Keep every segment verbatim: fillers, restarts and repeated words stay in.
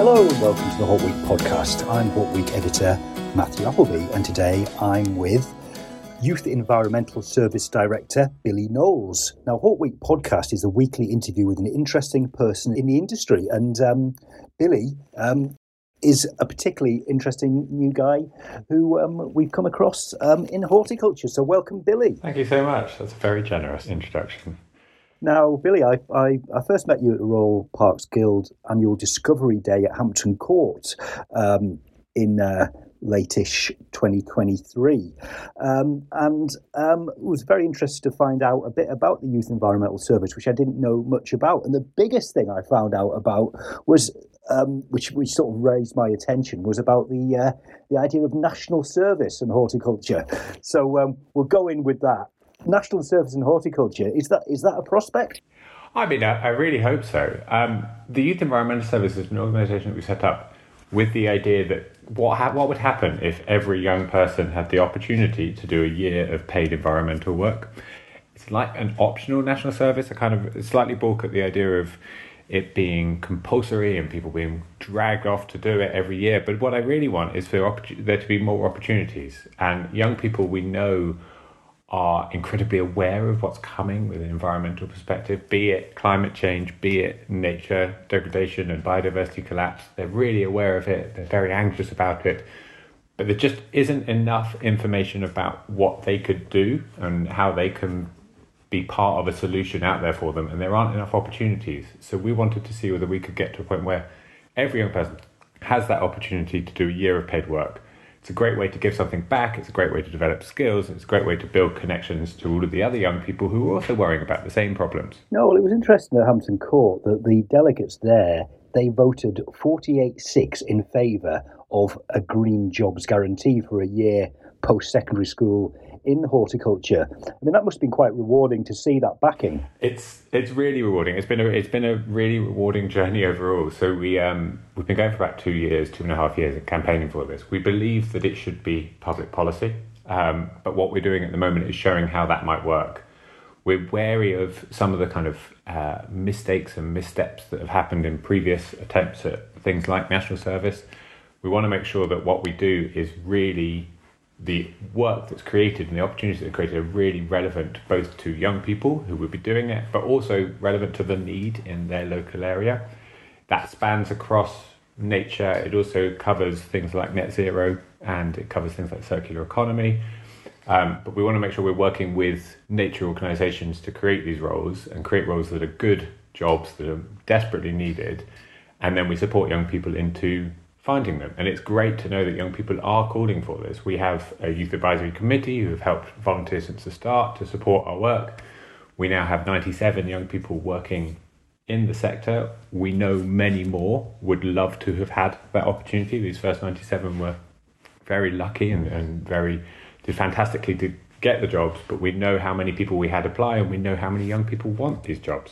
Hello and welcome to the Hot Week podcast. I'm Hot Week editor Matthew Appleby, and today I'm with Youth Environmental Service Director Billy Knowles. Now, Hot Week podcast is a weekly interview with an interesting person in the industry, and um, Billy um, is a particularly interesting new guy who um, we've come across um, in horticulture. So welcome, Billy. Thank you so much. That's a very generous introduction. Now, Billy, I, I, I first met you at the Royal Parks Guild annual Discovery Day at Hampton Court um, in uh, late-ish twenty twenty-three. Um, and um, was very interested to find out a bit about the Youth Environmental Service, which I didn't know much about. And the biggest thing I found out about was, um, which, which sort of raised my attention, was about the uh, the idea of national service and horticulture. So um, we'll go in with that. National Service and Horticulture, is that is that a prospect? I mean, I, I really hope so. Um, the Youth Environmental Service is an organisation that we set up with the idea that what ha- what would happen if every young person had the opportunity to do a year of paid environmental work. It's like an optional national service. I kind of slightly balk at the idea of it being compulsory and people being dragged off to do it every year. But what I really want is for oppor- there to be more opportunities. And young people we know are incredibly aware of what's coming with an environmental perspective, be it climate change, be it nature degradation and biodiversity collapse. They're really aware of it. They're very anxious about it. But there just isn't enough information about what they could do and how they can be part of a solution out there for them. And there aren't enough opportunities. So we wanted to see whether we could get to a point where every young person has that opportunity to do a year of paid work. It's a great way to give something back. It's a great way to develop skills. It's a great way to build connections to all of the other young people who are also worrying about the same problems. No, well, it was interesting at Hampton Court that the delegates there, they voted forty-eight six in favour of a green jobs guarantee for a year post-secondary school in horticulture. I mean, that must have been quite rewarding to see that backing. It's it's really rewarding. It's been a it's been a really rewarding journey overall. So we um we've been going for about two years, two and a half years, of campaigning for this. We believe that it should be public policy, um, but what we're doing at the moment is showing how that might work. We're wary of some of the kind of uh, mistakes and missteps that have happened in previous attempts at things like national service. We want to make sure that what we do is really the work that's created and the opportunities that are created are really relevant both to young people who would be doing it, but also relevant to the need in their local area. That spans across nature. It also covers things like net zero, and it covers things like circular economy. Um, but we want to make sure we're working with nature organisations to create these roles and create roles that are good jobs that are desperately needed. And then we support young people into finding them. And it's great to know that young people are calling for this. We have a youth advisory committee who have helped volunteer since the start to support our work. We now have ninety-seven young people working in the sector. We know many more would love to have had that opportunity. These first ninety-seven were very lucky and, and very did fantastically to get the jobs, but we know how many people we had apply, and we know how many young people want these jobs.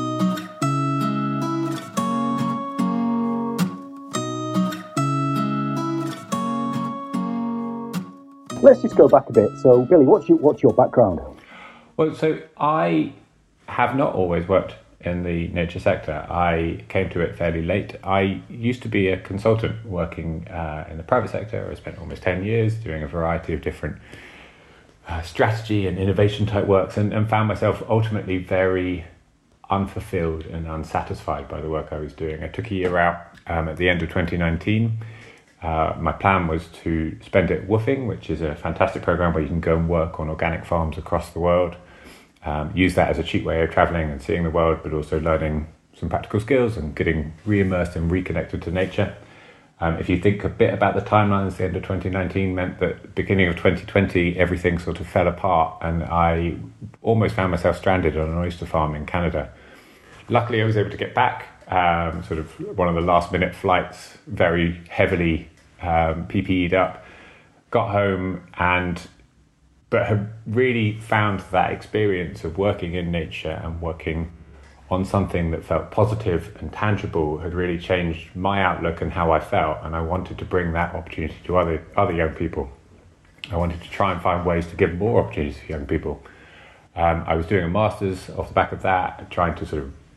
Let's just go back a bit. So, Billy, what's your, what's your background? Well, so I have not always worked in the nature sector. I came to it fairly late. I used to be a consultant working uh, in the private sector. I spent almost ten years doing a variety of different uh, strategy and innovation type works, and, and found myself ultimately very unfulfilled and unsatisfied by the work I was doing. I took a year out um, at the end of twenty nineteen. Uh, my plan was to spend it woofing, which is a fantastic program where you can go and work on organic farms across the world. Um, use that as a cheap way of traveling and seeing the world, but also learning some practical skills and getting re-immersed and reconnected to nature. Um, if you think a bit about the timelines, the end of twenty nineteen meant that beginning of twenty twenty, everything sort of fell apart, and I almost found myself stranded on an oyster farm in Canada. Luckily, I was able to get back, um, sort of one of the last minute flights, very heavily um, P P E'd up, got home and but have really found that experience of working in nature and working on something that felt positive and tangible had really changed my outlook and how I felt, and I wanted to bring that opportunity to other other young people. I wanted to try and find ways to give more opportunities for young people. Um, I was doing a master's off the back of that, trying to sort of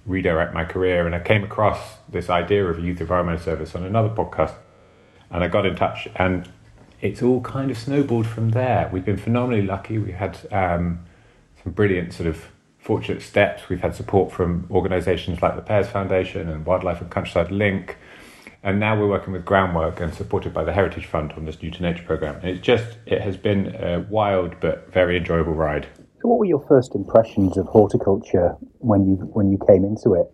redirect my career. And I came across this idea of a youth environmental service on another podcast, and I got in touch, and it's all kind of snowballed from there. We've been phenomenally lucky. We had um, some brilliant sort of fortunate steps. We've had support from organisations like the Pears Foundation and Wildlife and Countryside Link. And now we're working with Groundwork and supported by the Heritage Fund on this New to Nature programme. And it's just, it has been a wild but very enjoyable ride. So what were your first impressions of horticulture when you when you came into it?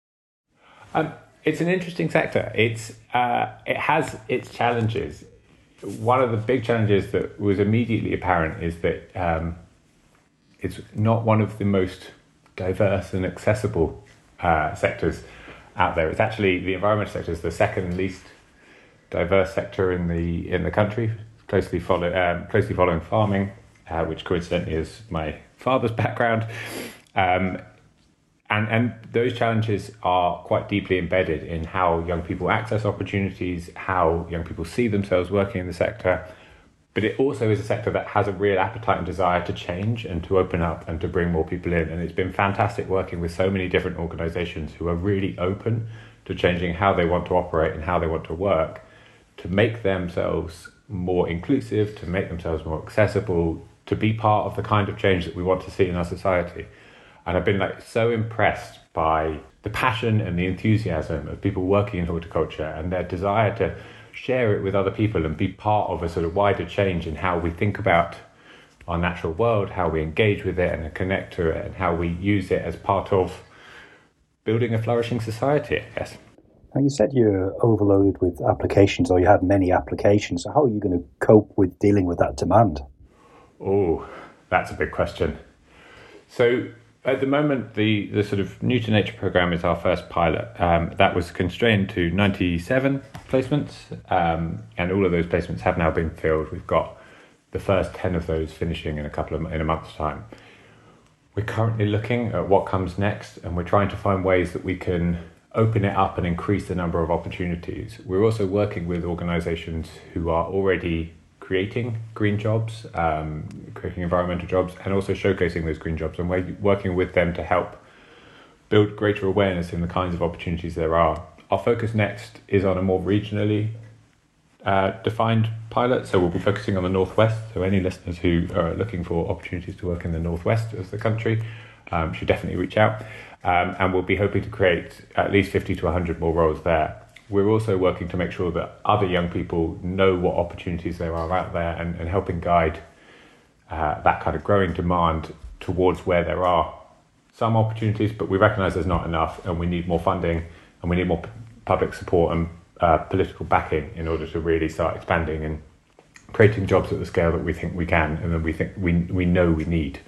Um, it's an interesting sector. It's uh, it has its challenges. One of the big challenges that was immediately apparent is that um, it's not one of the most diverse and accessible uh, sectors out there. It's actually, the environmental sector is the second least diverse sector in the in the country, closely follow um, closely following farming, uh, which coincidentally is my father's background. Um, and and those challenges are quite deeply embedded in how young people access opportunities, how young people see themselves working in the sector. But it also is a sector that has a real appetite and desire to change and to open up and to bring more people in. And it's been fantastic working with so many different organisations who are really open to changing how they want to operate and how they want to work, to make themselves more inclusive, to make themselves more accessible, to be part of the kind of change that we want to see in our society. And I've been like so impressed by the passion and the enthusiasm of people working in horticulture and their desire to share it with other people and be part of a sort of wider change in how we think about our natural world, how we engage with it and connect to it, and how we use it as part of building a flourishing society, I guess. Now, you said you're overloaded with applications, or you had many applications. So how are you going to cope with dealing with that demand? Oh, that's a big question. So at the moment, the, the sort of New to Nature programme is our first pilot. Um, that was constrained to ninety-seven placements, um, and all of those placements have now been filled. We've got the first ten of those finishing in a couple of in a month's time. We're currently looking at what comes next, and we're trying to find ways that we can open it up and increase the number of opportunities. We're also working with organisations who are already creating green jobs, um, creating environmental jobs, and also showcasing those green jobs. And we're working with them to help build greater awareness in the kinds of opportunities there are. Our focus next is on a more regionally uh, defined pilot. So we'll be focusing on the Northwest. So any listeners who are looking for opportunities to work in the Northwest of the country um, should definitely reach out. Um, and we'll be hoping to create at least fifty to one hundred more roles there. We're also working to make sure that other young people know what opportunities there are out there, and, and helping guide uh, that kind of growing demand towards where there are some opportunities, but we recognise there's not enough, and we need more funding, and we need more p- public support and uh, political backing in order to really start expanding and creating jobs at the scale that we think we can, and that we think we we know we need.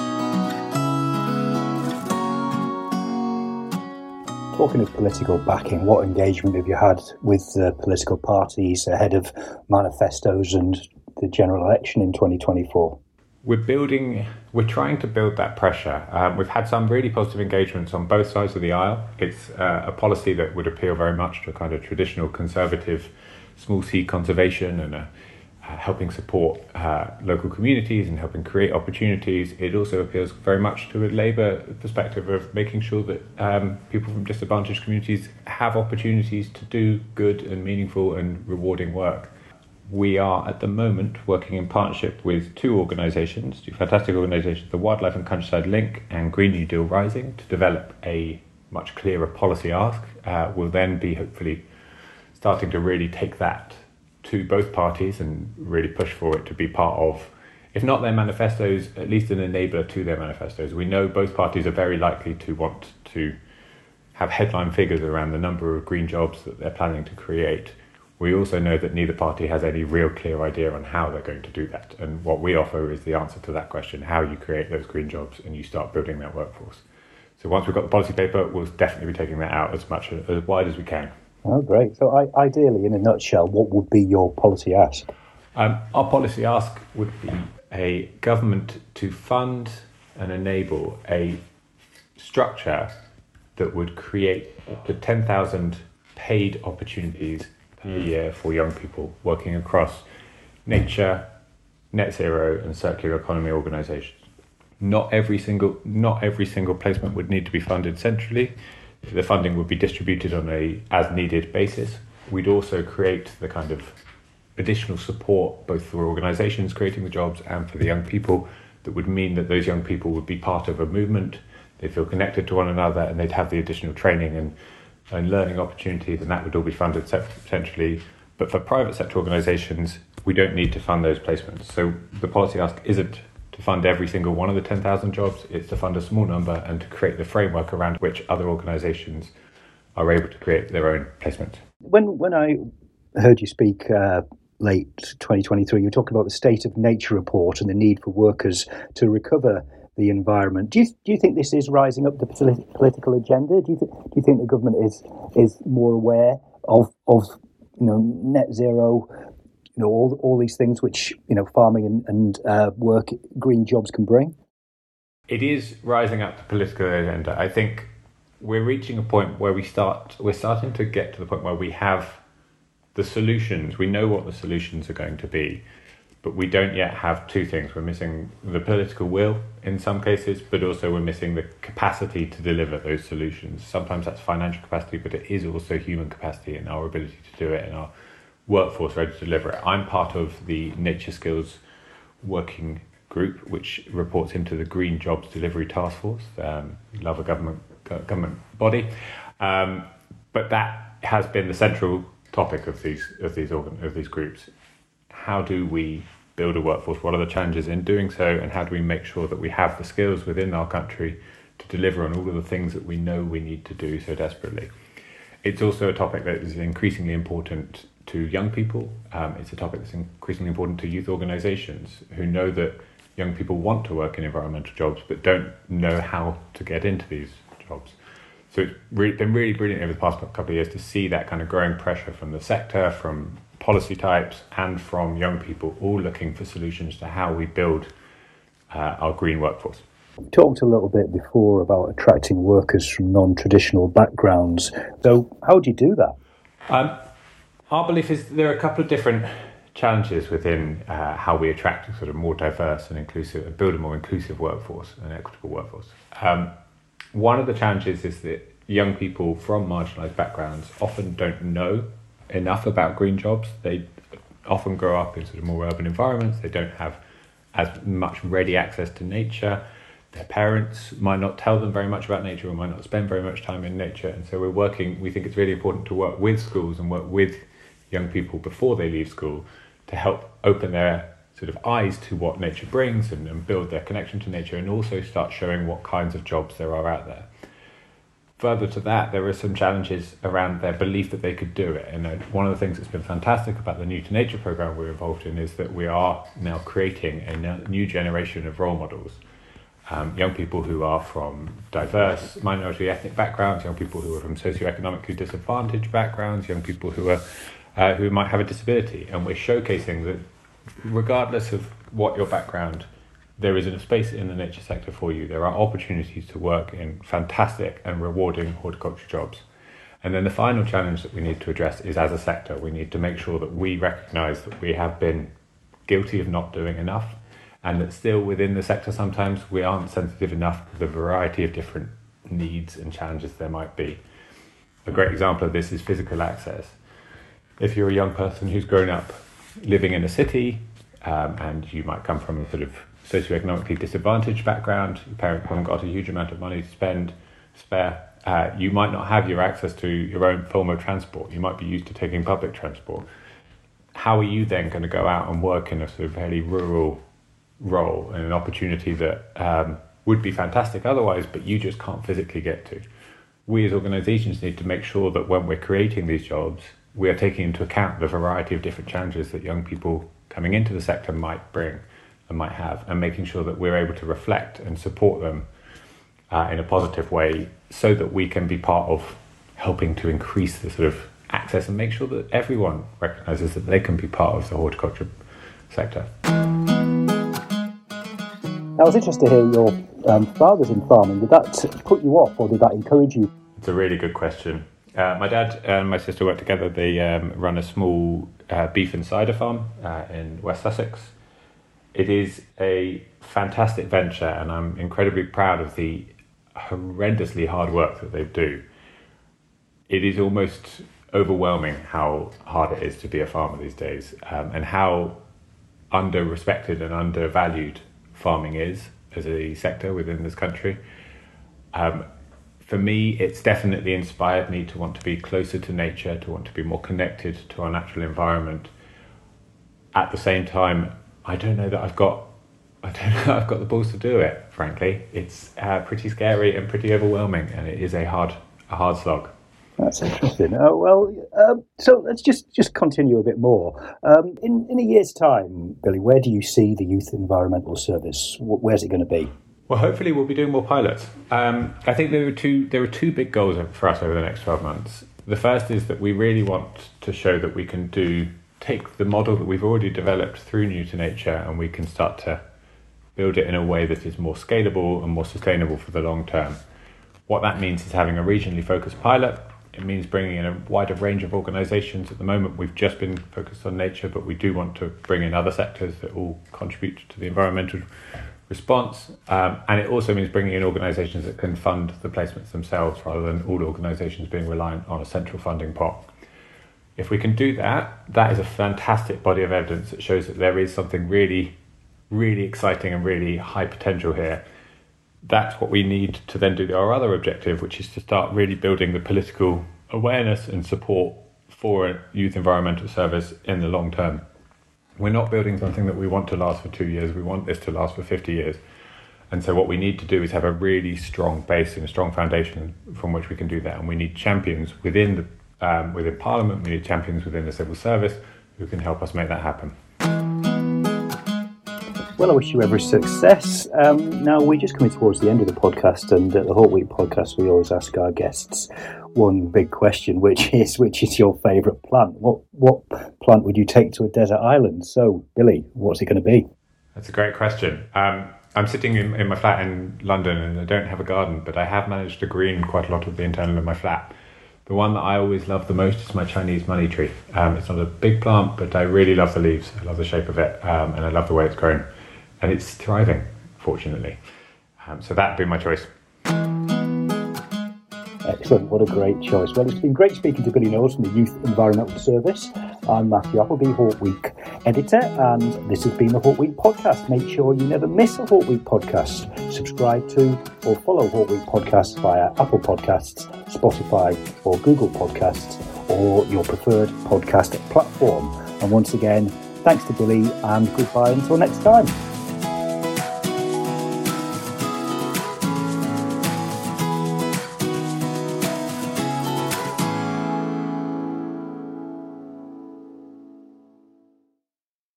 Talking of political backing, what engagement have you had with the political parties ahead of manifestos and the general election in twenty twenty-four? We're building, we're trying to build that pressure. Um, we've had some really positive engagements on both sides of the aisle. It's uh, a policy that would appeal very much to a kind of traditional conservative small C conservation and a, uh, helping support uh, local communities and helping create opportunities. It also appeals very much to a Labour perspective of making sure that um, people from disadvantaged communities have opportunities to do good and meaningful and rewarding work. We are at the moment working in partnership with two organisations, two fantastic organisations, the Wildlife and Countryside Link and Green New Deal Rising, to develop a much clearer policy ask. Uh, we'll then be hopefully starting to really take that to both parties and really push for it to be part of, if not their manifestos, at least an enabler to their manifestos. We know both parties are very likely to want to have headline figures around the number of green jobs that they're planning to create. We also know that neither party has any real clear idea on how they're going to do that. And what we offer is the answer to that question, how you create those green jobs and you start building that workforce. So once we've got the policy paper, we'll definitely be taking that out as much as wide as we can. Oh, great. So I, ideally, in a nutshell, what would be your policy ask? Um, our policy ask would be a government to fund and enable a structure that would create up to ten thousand paid opportunities per year for young people working across nature, net zero and circular economy organisations. not every single not every single placement would need to be funded centrally. The funding would be distributed on a as needed basis. We'd also create the kind of additional support both for organisations creating the jobs and for the young people that would mean that those young people would be part of a movement. They'd feel connected to one another, and they'd have the additional training and, and learning opportunities, and that would all be funded centrally. But for private sector organisations, we don't need to fund those placements. So the policy ask isn't to fund every single one of the ten thousand jobs, it's to fund a small number and to create the framework around which other organisations are able to create their own placements. When when I heard you speak uh, late twenty twenty-three, you were talking about the State of Nature report and the need for workers to recover the environment. Do you do you think this is rising up the politi- political agenda? Do you th- do you think the government is is more aware of of you know net zero, you know all all these things which you know farming and and uh, work green jobs can bring? It is rising up the political agenda. I think we're reaching a point where we start we're starting to get to the point where we have the solutions. We know what the solutions are going to be, but we don't yet have two things. We're missing the political will in some cases, but also we're missing the capacity to deliver those solutions. Sometimes that's financial capacity, but it is also human capacity and our ability to do it and our workforce ready to deliver it. I'm part of the Nature Skills Working Group, which reports into the Green Jobs Delivery Task Force, um, love a government government body, um, but that has been the central topic of these of these organ, of these groups. How do we build a workforce? What are the challenges in doing so? And how do we make sure that we have the skills within our country to deliver on all of the things that we know we need to do so desperately? It's also a topic that is increasingly important to young people. Um, it's a topic that's increasingly important to youth organisations who know that young people want to work in environmental jobs but don't know how to get into these jobs. So it's really, been really brilliant over the past couple of years to see that kind of growing pressure from the sector, from policy types, and from young people all looking for solutions to how we build uh, our green workforce. We talked a little bit before about attracting workers from non-traditional backgrounds. So how do you do that? Um, our belief is there are a couple of different challenges within uh, how we attract a sort of more diverse and inclusive, build a more inclusive workforce, an equitable workforce. Um, One of the challenges is that young people from marginalised backgrounds often don't know enough about green jobs. They often grow up in sort of more urban environments. They don't have as much ready access to nature. Their parents might not tell them very much about nature or might not spend very much time in nature. And so we're working, we think it's really important to work with schools and work with young people before they leave school to help open their sort of eyes to what nature brings and, and build their connection to nature, and also start showing what kinds of jobs there are out there. Further to that, there are some challenges around their belief that they could do it. And uh, one of the things that's been fantastic about the New to Nature program we're involved in is that we are now creating a new generation of role models. Um, young people who are from diverse minority ethnic backgrounds, young people who are from socioeconomically disadvantaged backgrounds, young people who are uh, who might have a disability. And we're showcasing that regardless of what your background, there is a space in the nature sector for you. There are opportunities to work in fantastic and rewarding horticulture jobs. And then the final challenge that we need to address is, as a sector, we need to make sure that we recognise that we have been guilty of not doing enough, and that still within the sector sometimes we aren't sensitive enough to the variety of different needs and challenges there might be. A great example of this is physical access. If you're a young person who's grown up living in a city, um, and you might come from a sort of socioeconomically disadvantaged background, your parents haven't got a huge amount of money to spend, spare, uh, you might not have your access to your own form of transport. You might be used to taking public transport. How are you then going to go out and work in a sort of very rural role and an opportunity that um, would be fantastic otherwise, but you just can't physically get to? We as organisations need to make sure that when we're creating these jobs, we are taking into account the variety of different challenges that young people coming into the sector might bring and might have, and making sure that we're able to reflect and support them uh, in a positive way so that we can be part of helping to increase the sort of access and make sure that everyone recognises that they can be part of the horticulture sector. I was interested to hear your um, father's in farming. Did that put you off or did that encourage you? It's a really good question. Uh, my dad and my sister work together. They um, run a small uh, beef and cider farm uh, in West Sussex. It is a fantastic venture, and I'm incredibly proud of the horrendously hard work that they do. It is almost overwhelming how hard it is to be a farmer these days, um, and how under-respected and undervalued farming is as a sector within this country. Um, for me, it's definitely inspired me to want to be closer to nature, to want to be more connected to our natural environment. At the same time, I don't know that I've got, I don't know I've got the balls to do it. Frankly, it's uh, pretty scary and pretty overwhelming, and it is a hard, a hard slog. That's interesting. Uh, well, um, so let's just, just continue a bit more. Um, in in a year's time, Billy, where do you see the Youth Environmental Service? Where's it going to be? Well, hopefully we'll be doing more pilots. Um, I think there are two there are two big goals for us over the next twelve months. The first is that we really want to show that we can do take the model that we've already developed through New to Nature, and we can start to build it in a way that is more scalable and more sustainable for the long term. What that means is having a regionally focused pilot. It means bringing in a wider range of organisations. At the moment, we've just been focused on nature, but we do want to bring in other sectors that all contribute to the environmental response. Um, and it also means bringing in organisations that can fund the placements themselves rather than all organisations being reliant on a central funding pot. If we can do that, that is a fantastic body of evidence that shows that there is something really, really exciting and really high potential here. That's what we need to then do our other objective, which is to start really building the political awareness and support for a youth environmental service in the long term. We're not building something that we want to last for two years. We want this to last for fifty years. And so what we need to do is have a really strong base and a strong foundation from which we can do that. And we need champions within the um, within Parliament. We need champions within the civil service who can help us make that happen. Well, I wish you every success. Um, now, we're just coming towards the end of the podcast, and at the Hawk Week podcast, we always ask our guests one big question, which is, which is your favourite plant? What what plant would you take to a desert island? So, Billy, what's it going to be? That's a great question. Um, I'm sitting in, in my flat in London, and I don't have a garden, but I have managed to green quite a lot of the internal of my flat. The one that I always love the most is my Chinese money tree. Um, it's not a big plant, but I really love the leaves. I love the shape of it, um, and I love the way it's grown. And it's thriving, fortunately. Um, so that'd be my choice. Excellent. What a great choice. Well, it's been great speaking to Billy Knowles from the Youth Environmental Service. I'm Matthew Appleby, Hawk Week editor, and this has been the Hawk Week podcast. Make sure you never miss a Hawk Week podcast. Subscribe to or follow Hawk Week podcasts via Apple Podcasts, Spotify, or Google Podcasts, or your preferred podcast platform. And once again, thanks to Billy, and goodbye until next time.